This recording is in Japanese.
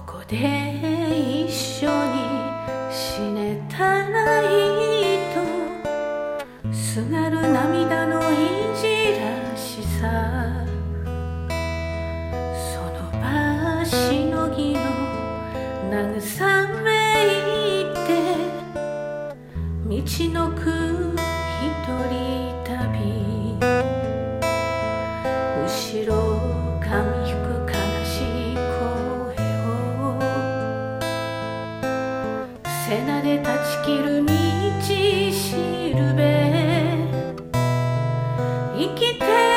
こで一緒に死ねたらいいとすがる涙のいじらしさ、その場しのぎの慰めいて道のく一人旅、後ろ髪引く悲しい声を背中で断ち切る道しるべ、生きて